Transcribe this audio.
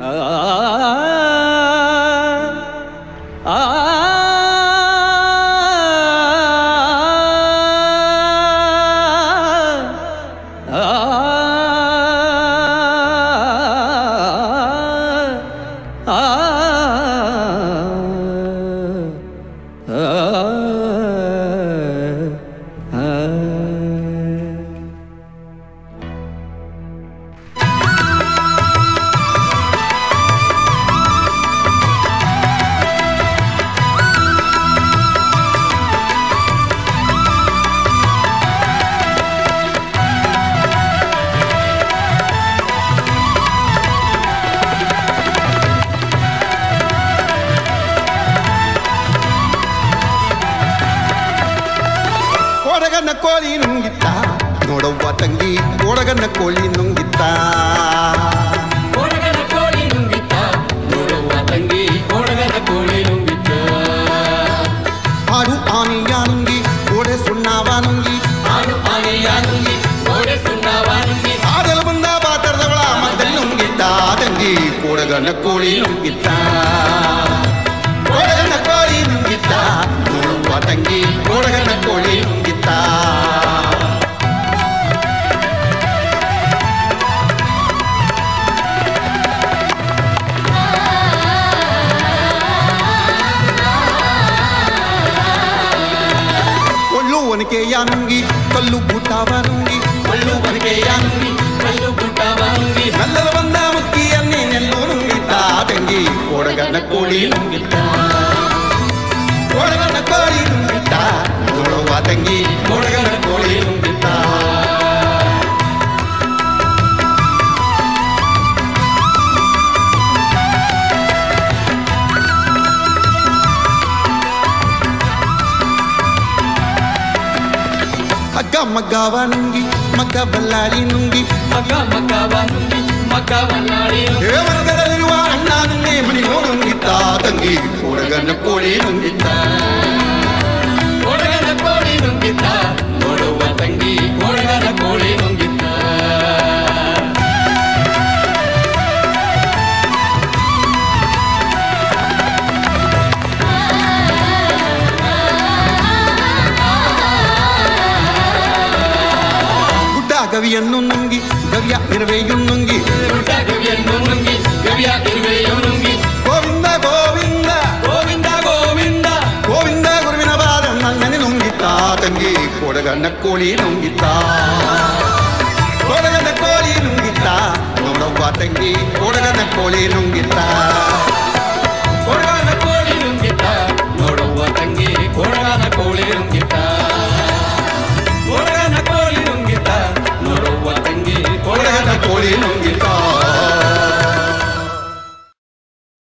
ಕೊಡಗನ ಕೋಳಿ ನುಂಗಿತ್ತ ನೋಡವ್ವ ತಂಗಿ ಕೊಡಗನ ಕೋಳಿ ನುಂಗಿತ್ತ ಕೊಡಗನ ಕೋಳಿ ನುಂಗಿತ್ತ ನೋಡವ್ವ ತಂಗಿ ಕೊಡಗನ ಕೋಳಿ ನುಂಗಿತ್ತ ಆಡು ಆನೆಯ ನುಂಗಿ ಗೋಡೆ ಸುಣ್ಣವ ನುಂಗಿ ಆಡು ಆನೆಯ ನುಂಗಿ ಗೋಡೆ ಸುಣ್ಣವ ನುಂಗಿ ಆಡಲು ಬಂದ ಬಾತರದವಳ ಮಧ್ಯದಲ್ಲಿ ನುಂಗಿತ್ತ ತಂಗಿ ಕೊಡಗನ ಕೋಳಿ ನುಂಗಿತ್ತ ಕೊಡಗನ ಕೋಳಿ ನುಂಗಿತ್ತ ನೋಡವ್ವ ತಂಗಿ ಕೊಡಗನ ಕೋಳಿ ನುಂಗಿತ್ತ ಒಣಕೆಯ ನುಂಗಿ ಕಲ್ಲು ಬೂಟವ ನುಂಗಿ ಕಲ್ಲು ಒಣಕೆಯ ನುಂಗಿ ಕಲ್ಲು ಬೂಟವ ನುಂಗಿ ನಲ್ಲದ ಬಂದ ಮುಕ್ಕಿಯನ್ನೇ ನೆಲ್ಲು ನುಂಗಿತ್ತ ತಂಗಿ ಕೊಡಗನ ಕೋಳಿ ನುಂಗಿತ್ತ ಕೊಡಗನ ಕೋಳಿ ನುಂಗಿತ್ತ ನೋಡುವ ತಂಗಿ ಕೊಡಗನ ಕೋಳಿ ನುಂಗಿತ್ತ ಮಗ್ಗ ಮಗ್ಗವ ನುಂಗಿ ಮಗ್ಗ ಬಲ್ಲಾಳಿ ನುಂಗಿ ಮಗ್ಗ ಮಗ್ಗವ ನುಂಗಿ ಮಗ್ಗ ಬಲ್ಲಾಳಿ ಮಗ್ಗದಲ್ಲಿರುವ ಅಣ್ಣ ನುಂಗಿ ಮಣಿ ನುಂಗಿತ್ತ ತಂಗಿ ಕೊಡಗನ ಕೋಳಿ ನುಂಗಿತ್ತ ಕೊಡಗನ ಕೋಳಿ ನುಂಗಿತ್ತ ನೋಡುವ ತಂಗಿ ಕೊಡಗನ ಕೋಳಿ ನುಂಗಿತ್ತ ಗವಿಯನ್ನು ನುಂಗಿ ಗವಿಯ ಇರುವೆಯು ನುಂಗಿ ಗವಿಯನ್ನು ನುಂಗಿ ಗವಿಯ ಇರುವೆಯು ನುಂಗಿ ಗೋವಿಂದ ಗೋವಿಂದ ಗೋವಿಂದ ಗೋವಿಂದ ಗೋವಿಂದ ಗುರುವಿನ ಬಾರ ನನ್ನನೆ ನುಂಗಿತ್ತ ತಂಗಿ ಕೊಡಗನ ಕೋಳಿ ನುಂಗಿತ್ತ ಕೊಡಗನ ಕೋಳಿ ನುಂಗಿತ್ತ ನೋಡವ್ವ ತಂಗಿ ಕೊಡಗನ ಕೋಳಿ ನುಂಗಿತ್ತ